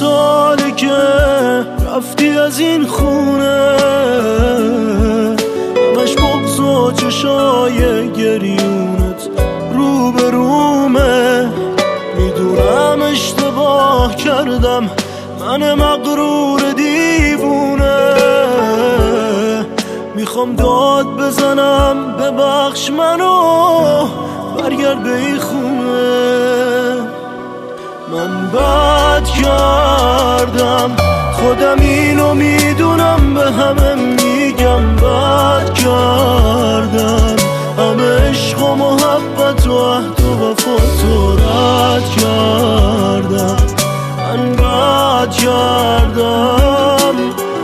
ساله که رفتی از این خونه، همش بغض و چشای گریونت رو به رومه. میدونم اشتباه کردم، من مغرور دیوونه. میخوام داد بزنم ببخش منو، برگرد به این خونه. من بد کردم، خودم اینو میدونم، به همه میگم بد کردم. همه عشق و محبت و عهد و وفا تو رد کردم. من بد کردم،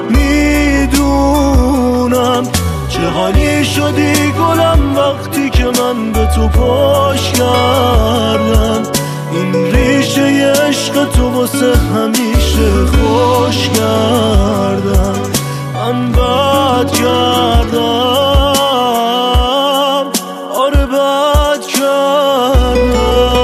میدونم چه حالی شدی گلم وقتی که من به تو پاش کردم. این ریشه عشق تو واسه همیشه خوش کردم. من بد کردم، آره بد کردم.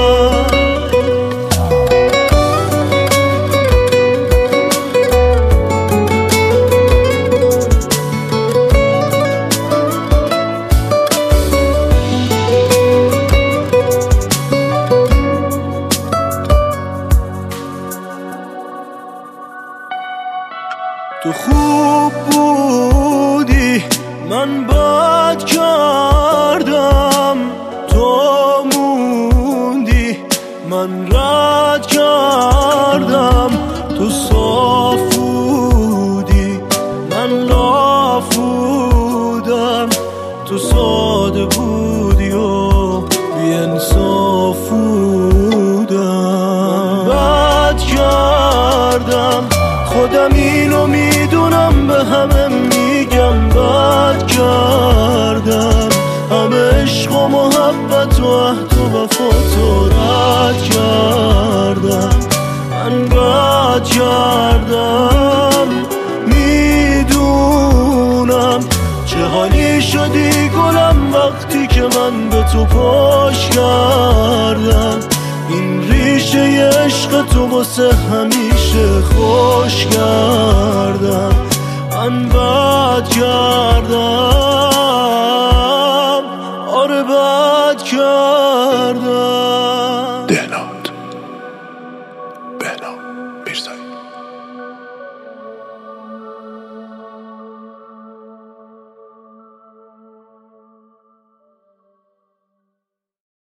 تو خوب بودی، من بد کردم. تو موندی، من رد کردم. تو صاف بودی، من لاف بودم. تو ساده بودی و بی انصاف بودم. بد کردم، خودم اینو میدونم، به همه میگم بد کردم. همه عشق و محبت و عهد و وفا تو رد کردم. من بد کردم، میدونم چه حالی شدی گلم وقتی که من به تو پاش کردم. این ریشه عشق تو واسه همیشه خوش کردم. من بد کردم، آره بد کردم.